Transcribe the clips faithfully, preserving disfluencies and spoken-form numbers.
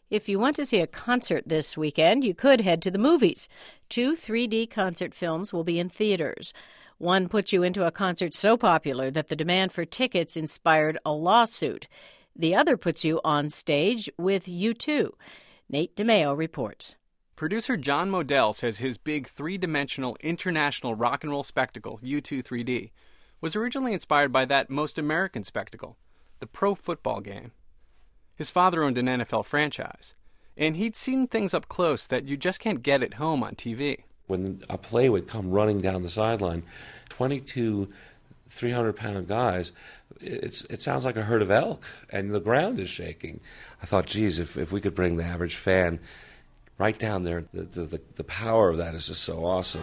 If you want to see a concert this weekend, you could head to the movies. Two three D concert films will be in theaters. One puts you into a concert so popular that the demand for tickets inspired a lawsuit. The other puts you on stage with U two. Nate DeMeo reports. Producer John Modell says his big three-dimensional international rock and roll spectacle, U two three D, was originally inspired by that most American spectacle, the pro football game. His father owned an N F L franchise, and he'd seen things up close that you just can't get at home on T V. When a play would come running down the sideline, twenty-two three hundred pound guys, it's, it sounds like a herd of elk, and the ground is shaking. I thought, geez, if, if we could bring the average fan right down there, the, the, the power of that is just so awesome.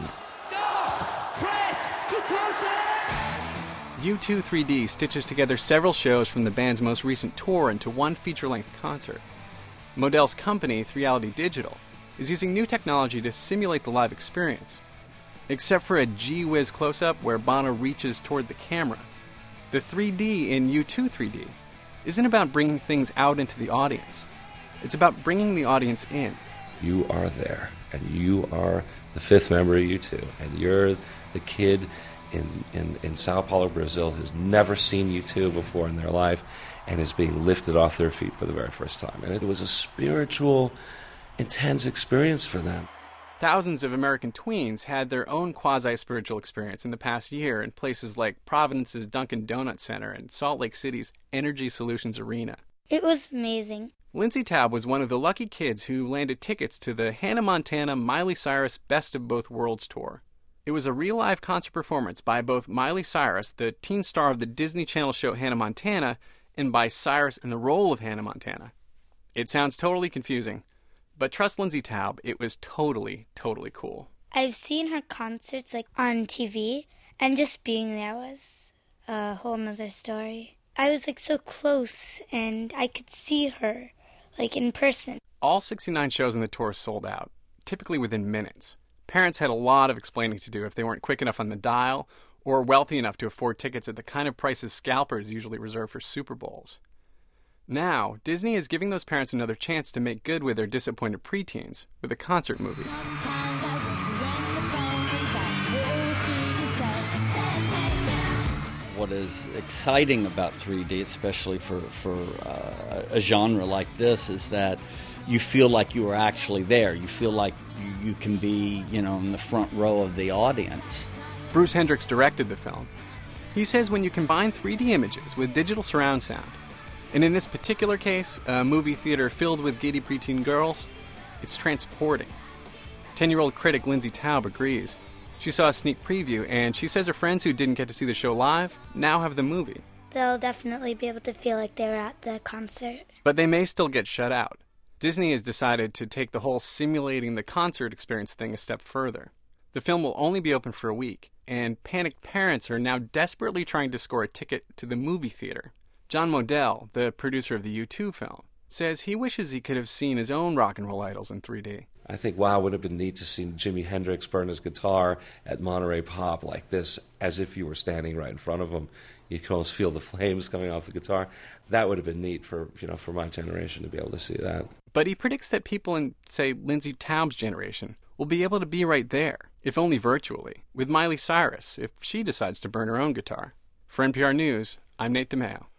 U two three D stitches together several shows from the band's most recent tour into one feature-length concert. Modell's company, three reality Digital, is using new technology to simulate the live experience. Except for a gee-whiz close-up where Bono reaches toward the camera, the three D in U two three D isn't about bringing things out into the audience. It's about bringing the audience in. You are there, and you are the fifth member of U two, and you're the kid in, in, in Sao Paulo, Brazil, who's never seen U two before in their life and is being lifted off their feet for the very first time. And it was a spiritual, intense experience for them. Thousands of American tweens had their own quasi-spiritual experience in the past year in places like Providence's Dunkin' Donuts Center and Salt Lake City's Energy Solutions Arena. It was amazing. Lindsay Taub was one of the lucky kids who landed tickets to the Hannah Montana Miley Cyrus Best of Both Worlds tour. It was a real-live concert performance by both Miley Cyrus, the teen star of the Disney Channel show Hannah Montana, and by Cyrus in the role of Hannah Montana. It sounds totally confusing, but trust Lindsay Taub, it was totally, totally cool. I've seen her concerts like on T V, and just being there was a whole nother story. I was like so close, and I could see her like in person. All sixty-nine shows in the tour sold out, typically within minutes. Parents had a lot of explaining to do if they weren't quick enough on the dial or wealthy enough to afford tickets at the kind of prices scalpers usually reserve for Super Bowls. Now, Disney is giving those parents another chance to make good with their disappointed preteens with a concert movie. What is exciting about three D, especially for, for uh, a genre like this, is that you feel like you are actually there. You feel like you, you can be, you know, in the front row of the audience. Bruce Hendricks directed the film. He says when you combine three D images with digital surround sound, and in this particular case, a movie theater filled with giddy preteen girls, it's transporting. Ten-year-old critic Lindsay Taub agrees. She saw a sneak preview, and she says her friends who didn't get to see the show live now have the movie. They'll definitely be able to feel like they were at the concert. But they may still get shut out. Disney has decided to take the whole simulating the concert experience thing a step further. The film will only be open for a week, and panicked parents are now desperately trying to score a ticket to the movie theater. John Modell, the producer of the U two film, says he wishes he could have seen his own rock and roll idols in three D. I think, wow, it would have been neat to see Jimi Hendrix burn his guitar at Monterey Pop like this, as if you were standing right in front of him. You could almost feel the flames coming off the guitar. That would have been neat for, you know, for my generation to be able to see that. But he predicts that people in, say, Lindsay Taub's generation will be able to be right there, if only virtually, with Miley Cyrus, if she decides to burn her own guitar. For N P R News, I'm Nate DeMeo.